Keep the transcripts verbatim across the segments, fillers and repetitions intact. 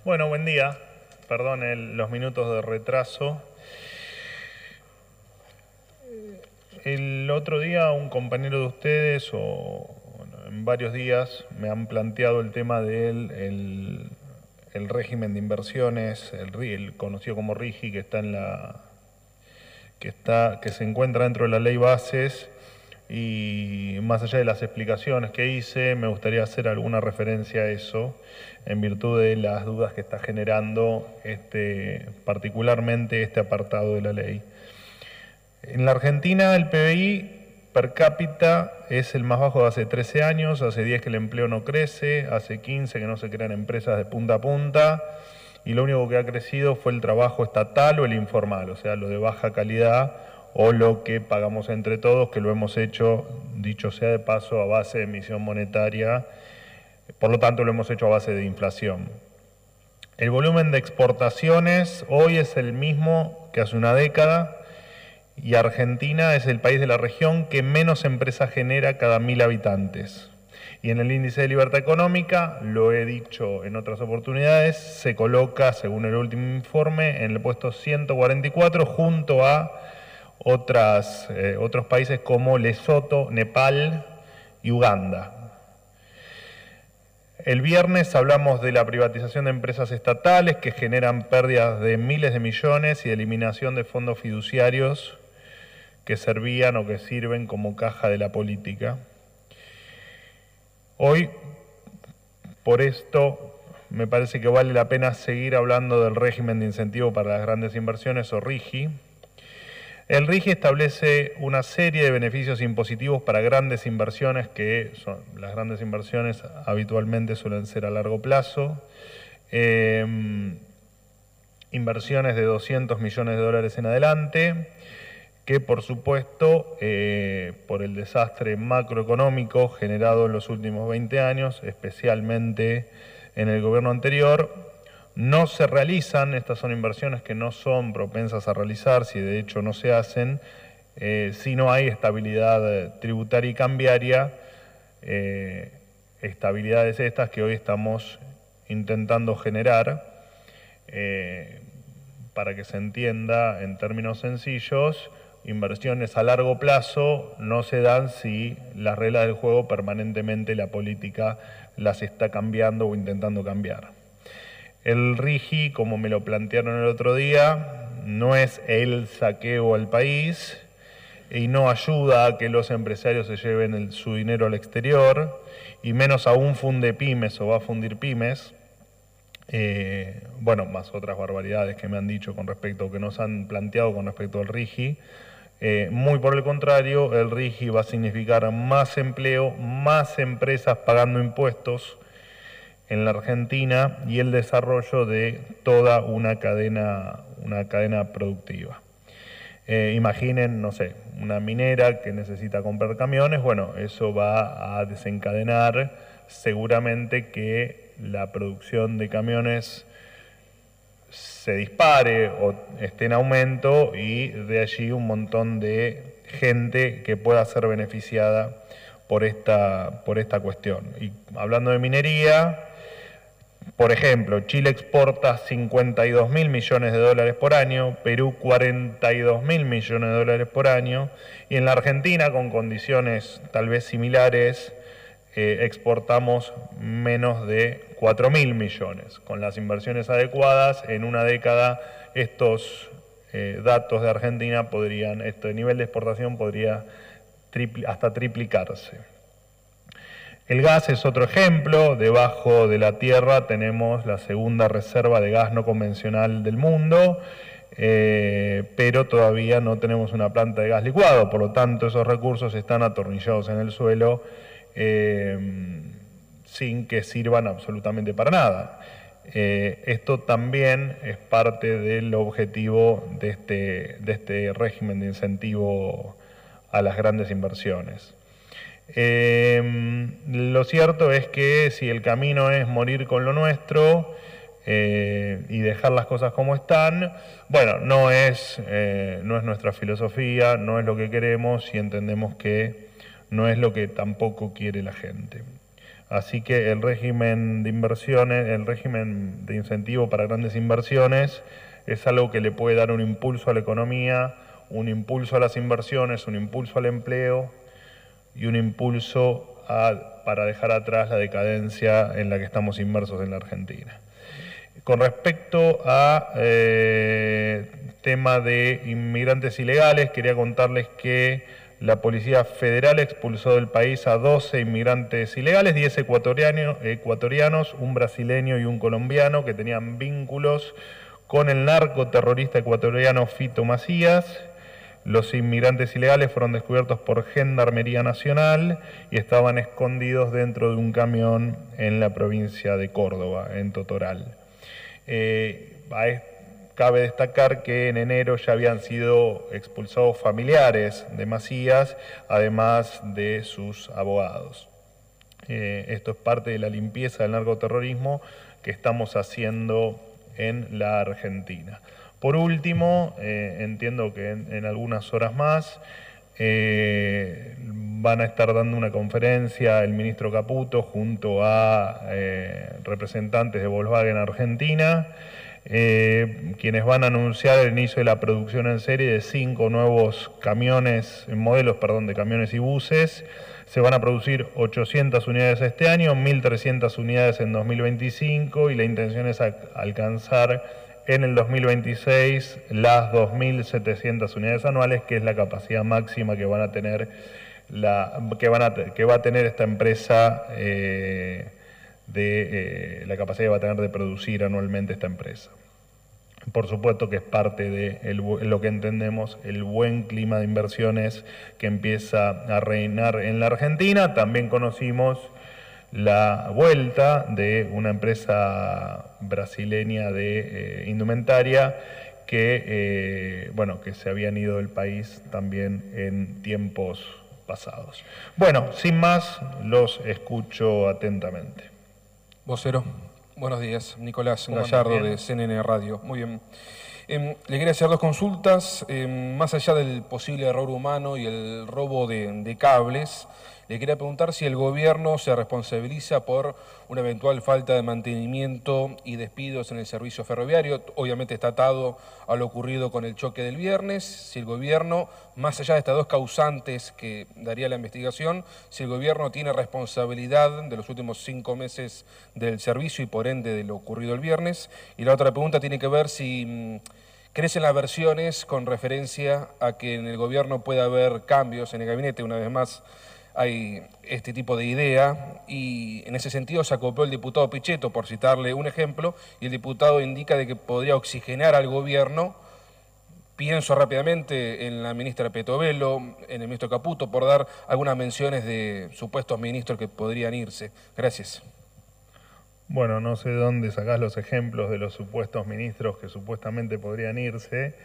Bueno, buen día. Perdón el- los minutos de retraso. El otro día un compañero de ustedes, o bueno, en varios días, me han planteado el tema del el, el régimen de inversiones, el, R I, el conocido como RIGI, que está en la que está que se encuentra dentro de la ley Bases. Y más allá de las explicaciones que hice, me gustaría hacer alguna referencia a eso, en virtud de las dudas que está generando este, particularmente este apartado de la ley. En la Argentina el P B I per cápita es el más bajo de hace trece años, hace diez que el empleo no crece, hace quince que no se crean empresas de punta a punta, y lo único que ha crecido fue el trabajo estatal o el informal, o sea, lo de baja calidad o lo que pagamos entre todos, que lo hemos hecho, dicho sea de paso, a base de emisión monetaria, por lo tanto lo hemos hecho a base de inflación. El volumen de exportaciones hoy es el mismo que hace una década, y Argentina es el país de la región que menos empresas genera cada mil habitantes. Y en el índice de libertad económica, lo he dicho en otras oportunidades, se coloca, según el último informe, en el puesto ciento cuarenta y cuatro junto a otras, eh, otros países como Lesoto, Nepal y Uganda. El viernes hablamos de la privatización de empresas estatales que generan pérdidas de miles de millones y de eliminación de fondos fiduciarios que servían o que sirven como caja de la política. Hoy, por esto, me parece que vale la pena seguir hablando del régimen de incentivo para las grandes inversiones, o RIGI. El RIGI establece una serie de beneficios impositivos para grandes inversiones, que son, las grandes inversiones habitualmente suelen ser a largo plazo. Eh, inversiones de doscientos millones de dólares en adelante, que por supuesto, eh, por el desastre macroeconómico generado en los últimos veinte años, especialmente en el gobierno anterior, no se realizan. Estas son inversiones que no son propensas a realizarse y de hecho no se hacen eh, si no hay estabilidad tributaria y cambiaria, eh, estabilidades estas que hoy estamos intentando generar. Eh, para que se entienda en términos sencillos, inversiones a largo plazo no se dan si las reglas del juego permanentemente la política las está cambiando o intentando cambiar. El RIGI, como me lo plantearon el otro día, no es el saqueo al país y no ayuda a que los empresarios se lleven el, su dinero al exterior, y menos aún funde pymes o va a fundir pymes. Eh, bueno, más otras barbaridades que me han dicho con respecto, que nos han planteado con respecto al RIGI. Eh, muy por el contrario, el RIGI va a significar más empleo, más empresas pagando impuestos en la Argentina y el desarrollo de toda una cadena, una cadena productiva. Eh, imaginen, no sé, una minera que necesita comprar camiones. Bueno, eso va a desencadenar seguramente que la producción de camiones se dispare o esté en aumento, y de allí un montón de gente que pueda ser beneficiada por esta, por esta cuestión. Y hablando de minería, por ejemplo, Chile exporta cincuenta y dos mil millones de dólares por año, Perú cuarenta y dos mil millones de dólares por año, y en la Argentina, con condiciones tal vez similares, eh, exportamos menos de cuatro mil millones. Con las inversiones adecuadas, en una década estos eh, datos de Argentina podrían, este nivel de exportación podría tripli, hasta triplicarse. El gas es otro ejemplo. Debajo de la tierra tenemos la segunda reserva de gas no convencional del mundo, eh, pero todavía no tenemos una planta de gas licuado, por lo tanto esos recursos están atornillados en el suelo eh, sin que sirvan absolutamente para nada. Eh, esto también es parte del objetivo de este, de este régimen de incentivo a las grandes inversiones. Eh, lo cierto es que si el camino es morir con lo nuestro eh, y dejar las cosas como están, bueno, no es, eh, no es nuestra filosofía, no es lo que queremos, y entendemos que no es lo que tampoco quiere la gente. Así que el régimen de inversiones, el régimen de incentivo para grandes inversiones es algo que le puede dar un impulso a la economía, un impulso a las inversiones, un impulso al empleo y un impulso a, para dejar atrás la decadencia en la que estamos inmersos en la Argentina. Con respecto a eh, tema de inmigrantes ilegales, quería contarles que la Policía Federal expulsó del país a doce inmigrantes ilegales, diez ecuatorianos, ecuatorianos, un brasileño y un colombiano que tenían vínculos con el narcoterrorista ecuatoriano Fito Macías. Los inmigrantes ilegales fueron descubiertos por Gendarmería Nacional y estaban escondidos dentro de un camión en la provincia de Córdoba, en Totoral. Eh, cabe destacar que en enero ya habían sido expulsados familiares de Macías, además de sus abogados. Eh, esto es parte de la limpieza del narcoterrorismo que estamos haciendo en la Argentina. Por último, eh, entiendo que en, en algunas horas más eh, van a estar dando una conferencia el ministro Caputo junto a eh, representantes de Volkswagen Argentina, eh, quienes van a anunciar el inicio de la producción en serie de cinco nuevos camiones, modelos perdón, de camiones y buses. Se van a producir ochocientas unidades este año, mil trescientas unidades en dos mil veinticinco y la intención es a, alcanzar en el dos mil veintiséis las dos mil setecientas unidades anuales, que es la capacidad máxima que van a tener la, que van a, que va a tener esta empresa, eh, de eh, la capacidad que va a tener de producir anualmente esta empresa. Por supuesto que es parte de el, lo que entendemos el buen clima de inversiones que empieza a reinar en la Argentina. También conocimos la vuelta de una empresa brasileña de eh, indumentaria que, eh, bueno, que se habían ido del país también en tiempos pasados. Bueno, sin más, los escucho atentamente. Vocero, buenos días. Nicolás Gallardo de C N N Radio. Muy bien. Eh, le quería hacer dos consultas. Eh, más allá del posible error humano y el robo de, de cables, le quería preguntar si el gobierno se responsabiliza por una eventual falta de mantenimiento y despidos en el servicio ferroviario. Obviamente está atado a lo ocurrido con el choque del viernes. Si el gobierno, más allá de estas dos causantes que daría la investigación, si el gobierno tiene responsabilidad de los últimos cinco meses del servicio y por ende de lo ocurrido el viernes. Y la otra pregunta tiene que ver si mmm, crecen las versiones con referencia a que en el gobierno puede haber cambios en el gabinete. Una vez más, hay este tipo de idea y en ese sentido se acopló el diputado Pichetto, por citarle un ejemplo, y el diputado indica de que podría oxigenar al gobierno. Pienso rápidamente en la ministra Petovelo, en el ministro Caputo, por dar algunas menciones de supuestos ministros que podrían irse. Gracias. Bueno, no sé de dónde sacás los ejemplos de los supuestos ministros que supuestamente podrían irse.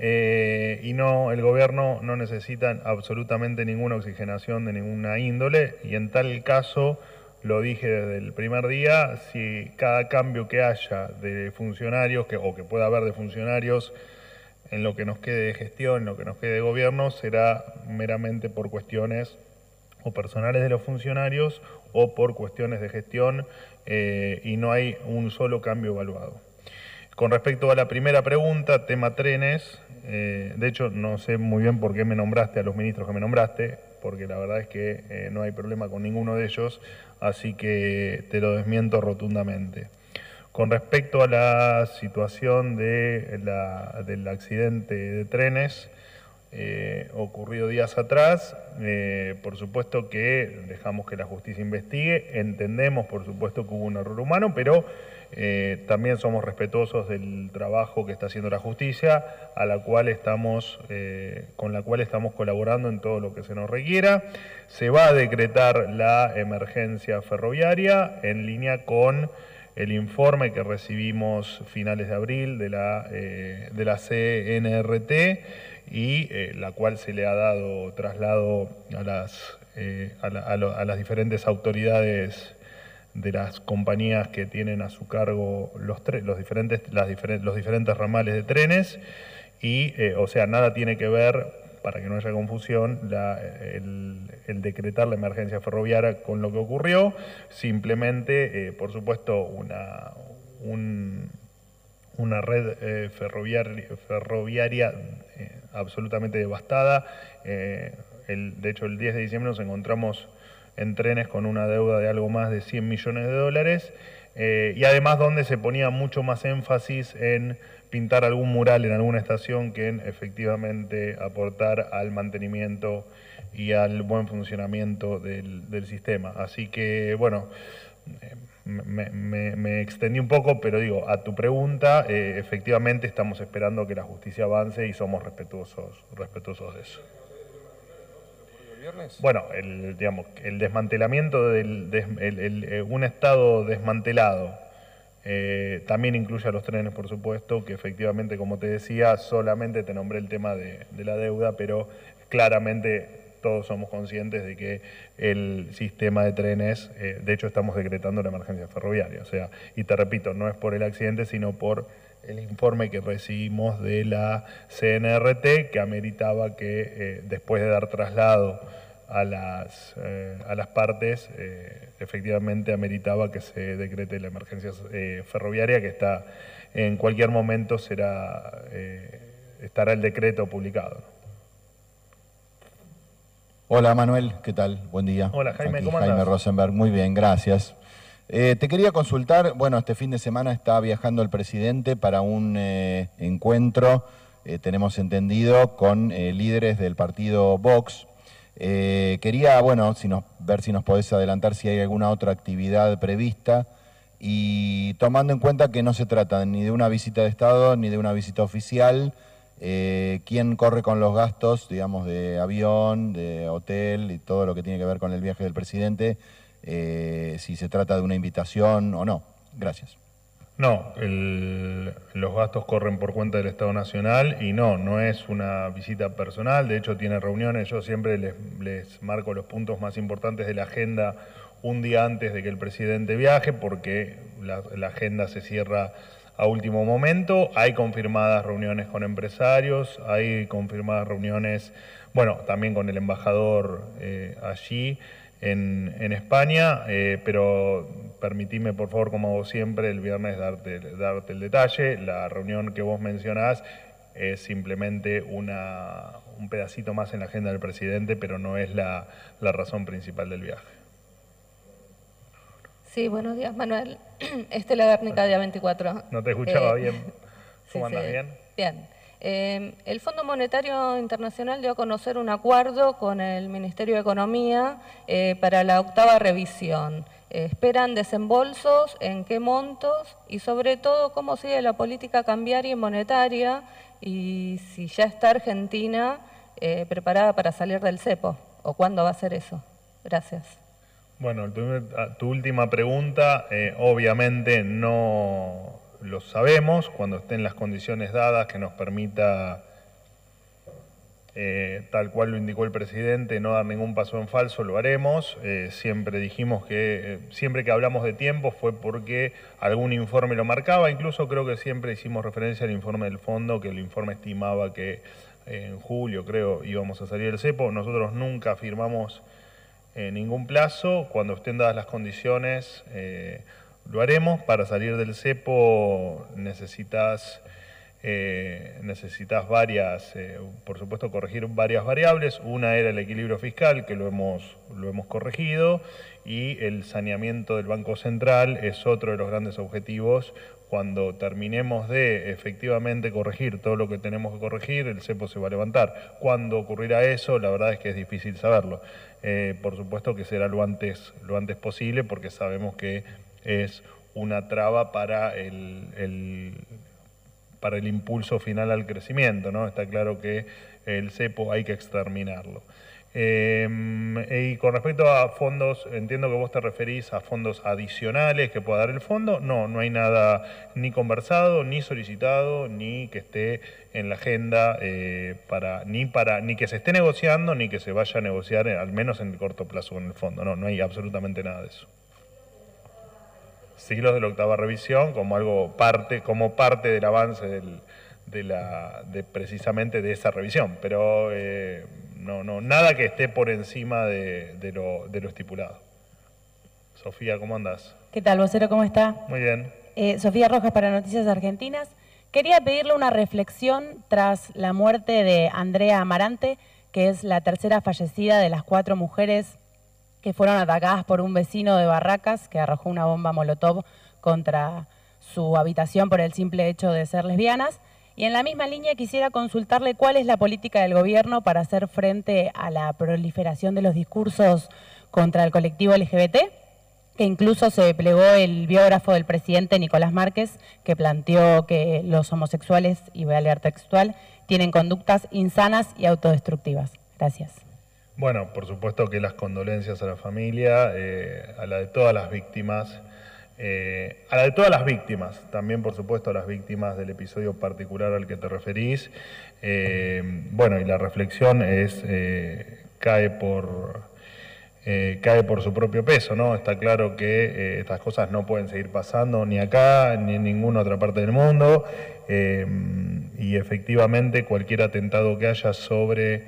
Eh, y no, el gobierno no necesita absolutamente ninguna oxigenación de ninguna índole, y en tal caso, lo dije desde el primer día, si cada cambio que haya de funcionarios, que, o que pueda haber de funcionarios, en lo que nos quede de gestión, en lo que nos quede de gobierno, será meramente por cuestiones o personales de los funcionarios o por cuestiones de gestión, eh, y no hay un solo cambio evaluado. Con respecto a la primera pregunta, tema trenes, eh, de hecho no sé muy bien por qué me nombraste a los ministros que me nombraste, porque la verdad es que eh, no hay problema con ninguno de ellos, así que te lo desmiento rotundamente. Con respecto a la situación de la, del accidente de trenes eh, ocurrido días atrás, eh, por supuesto que dejamos que la justicia investigue, entendemos por supuesto que hubo un error humano, pero Eh, también somos respetuosos del trabajo que está haciendo la justicia, a la cual estamos, eh, con la cual estamos colaborando en todo lo que se nos requiera. Se va a decretar la emergencia ferroviaria en línea con el informe que recibimos finales de abril de la, eh, de la C N R T y eh, la cual se le ha dado traslado a las, eh, a la, a lo, a las diferentes autoridades de las compañías que tienen a su cargo los, los, diferentes, las diferen los diferentes ramales de trenes y, eh, o sea, nada tiene que ver para que no haya confusión, la, el, el decretar la emergencia ferroviaria con lo que ocurrió, simplemente, eh, por supuesto, una, un, una red eh, ferroviaria, ferroviaria eh, absolutamente devastada. Eh, el, de hecho, el diez de diciembre nos encontramos en Trenes con una deuda de algo más de cien millones de dólares, eh, y además donde se ponía mucho más énfasis en pintar algún mural en alguna estación que en efectivamente aportar al mantenimiento y al buen funcionamiento del, del sistema. Así que, bueno, eh, me, me, me extendí un poco, pero digo, a tu pregunta, eh, efectivamente estamos esperando que la justicia avance y somos respetuosos, respetuosos de eso. Bueno, el, digamos, el desmantelamiento del des, el, el, el, un Estado desmantelado eh, también incluye a los trenes, por supuesto, que efectivamente, como te decía, solamente te nombré el tema de, de la deuda, pero claramente todos somos conscientes de que el sistema de trenes, eh, de hecho estamos decretando la emergencia ferroviaria, o sea, y te repito, no es por el accidente, sino por el informe que recibimos de la C N R T, que ameritaba que eh, después de dar traslado a las, eh, a las partes, eh, efectivamente ameritaba que se decrete la emergencia eh, ferroviaria, que está en cualquier momento será eh, estará el decreto publicado. Hola Manuel, ¿qué tal? Buen día. Hola Jaime, Aquí, ¿cómo Jaime andás? Rosenberg, muy bien, gracias. Eh, te quería consultar, bueno, este fin de semana está viajando el presidente para un eh, encuentro, eh, tenemos entendido, con eh, líderes del partido Vox. Eh, quería, bueno, si nos, ver si nos podés adelantar si hay alguna otra actividad prevista y tomando en cuenta que no se trata ni de una visita de Estado ni de una visita oficial, eh, ¿quién corre con los gastos, digamos, de avión, de hotel y todo lo que tiene que ver con el viaje del presidente? Eh, si se trata de una invitación o no. Gracias. No, el, los gastos corren por cuenta del Estado Nacional y no, no es una visita personal, de hecho tiene reuniones, yo siempre les, les marco los puntos más importantes de la agenda un día antes de que el presidente viaje, porque la, la agenda se cierra a último momento. Hay confirmadas reuniones con empresarios, hay confirmadas reuniones, bueno, también con el embajador eh, allí en, en España, eh, pero permitime, por favor, como hago siempre, el viernes darte, darte el detalle. La reunión que vos mencionás es simplemente una, un pedacito más en la agenda del presidente, pero no es la, la razón principal del viaje. Sí, buenos días, Manuel. Estela Guernica, día veinticuatro. No te escuchaba eh, bien. ¿Cómo sí, andas? Sí. ¿Bien? Bien. Eh, el Fondo Monetario Internacional dio a conocer un acuerdo con el Ministerio de Economía eh, para la octava revisión. Eh, ¿Esperan desembolsos? ¿En qué montos? Y sobre todo, ¿cómo sigue la política cambiaria y monetaria? Y si ya está Argentina eh, preparada para salir del cepo, ¿o cuándo va a ser eso? Gracias. Bueno, tu, tu última pregunta, eh, obviamente no lo sabemos. Cuando estén las condiciones dadas que nos permita, eh, tal cual lo indicó el presidente, no dar ningún paso en falso, lo haremos. Eh, siempre dijimos que, eh, siempre que hablamos de tiempo fue porque algún informe lo marcaba, incluso creo que siempre hicimos referencia al informe del fondo, que el informe estimaba que eh, en julio, creo, íbamos a salir del cepo. Nosotros nunca firmamos Eh, ningún plazo. Cuando estén dadas las condiciones eh, lo haremos. Para salir del cepo necesitas, eh, necesitas varias, eh, por supuesto corregir varias variables. Una era el equilibrio fiscal, que lo hemos, lo hemos corregido, y el saneamiento del Banco Central es otro de los grandes objetivos. Cuando terminemos de efectivamente corregir todo lo que tenemos que corregir, el cepo se va a levantar. ¿Cuándo ocurrirá eso? La verdad es que es difícil saberlo. Eh, por supuesto que será lo antes, lo antes posible, porque sabemos que es una traba para el, el, para el impulso final al crecimiento, ¿no? Está claro que el cepo hay que exterminarlo. Eh, y con respecto a fondos, entiendo que vos te referís a fondos adicionales que pueda dar el fondo. No, no hay nada ni conversado, ni solicitado, ni que esté en la agenda, eh, para, ni, para, ni que se esté negociando, ni que se vaya a negociar, eh, al menos en el corto plazo con el fondo. No, no hay absolutamente nada de eso. Siglos de la octava revisión como algo parte, como parte del avance del, de, la, de precisamente de esa revisión, pero eh, no, no, nada que esté por encima de, de, lo, de lo estipulado. Sofía, ¿cómo andás? ¿Qué tal, vocero? ¿Cómo está? Muy bien. Eh, Sofía Rojas para Noticias Argentinas. Quería pedirle una reflexión tras la muerte de Andrea Amarante, que es la tercera fallecida de las cuatro mujeres que fueron atacadas por un vecino de Barracas que arrojó una bomba molotov contra su habitación por el simple hecho de ser lesbianas. Y en la misma línea quisiera consultarle cuál es la política del gobierno para hacer frente a la proliferación de los discursos contra el colectivo L G B T, que incluso se plegó el biógrafo del presidente Nicolás Márquez, que planteó que los homosexuales, y voy a leer textual, tienen conductas insanas y autodestructivas. Gracias. Bueno, por supuesto que las condolencias a la familia, eh, a la de todas las víctimas, eh, a la de todas las víctimas, también por supuesto a las víctimas del episodio particular al que te referís. Eh, bueno, y la reflexión es, eh, cae por... Eh, cae por su propio peso, ¿no? Está claro que eh, estas cosas no pueden seguir pasando ni acá ni en ninguna otra parte del mundo, eh, y efectivamente cualquier atentado que haya sobre,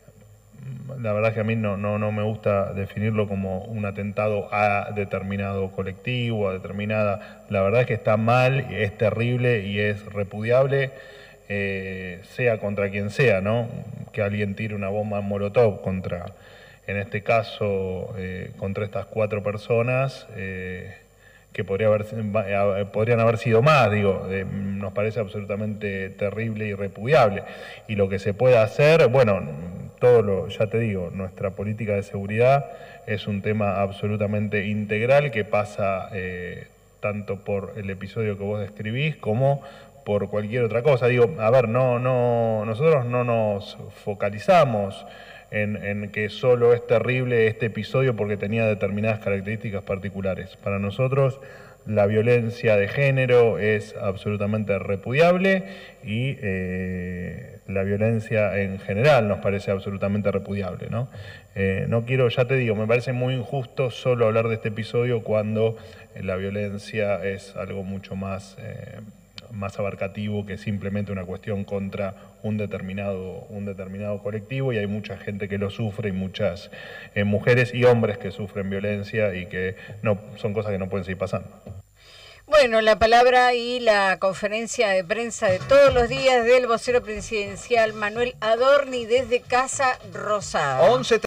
la verdad que a mí no, no, no me gusta definirlo como un atentado a determinado colectivo, a determinada, la verdad es que está mal, es terrible y es repudiable, eh, sea contra quien sea, ¿no? Que alguien tire una bomba molotov contra... En este caso, eh, contra estas cuatro personas, eh, que podría haber, eh, podrían haber sido más, digo, eh, nos parece absolutamente terrible y repudiable. Y lo que se puede hacer, bueno, todo lo, ya te digo, nuestra política de seguridad es un tema absolutamente integral que pasa eh, tanto por el episodio que vos describís como por cualquier otra cosa. Digo, a ver, no, no, nosotros no nos focalizamos En, en que solo es terrible este episodio porque tenía determinadas características particulares. Para nosotros la violencia de género es absolutamente repudiable y eh, la violencia en general nos parece absolutamente repudiable, ¿no? Eh, no quiero, ya te digo, me parece muy injusto solo hablar de este episodio cuando la violencia es algo mucho más... Eh, más abarcativo que simplemente una cuestión contra un determinado, un determinado colectivo, y hay mucha gente que lo sufre y muchas eh, mujeres y hombres que sufren violencia y que no son cosas que no pueden seguir pasando. Bueno, la palabra y la conferencia de prensa de todos los días del vocero presidencial Manuel Adorni desde Casa Rosada.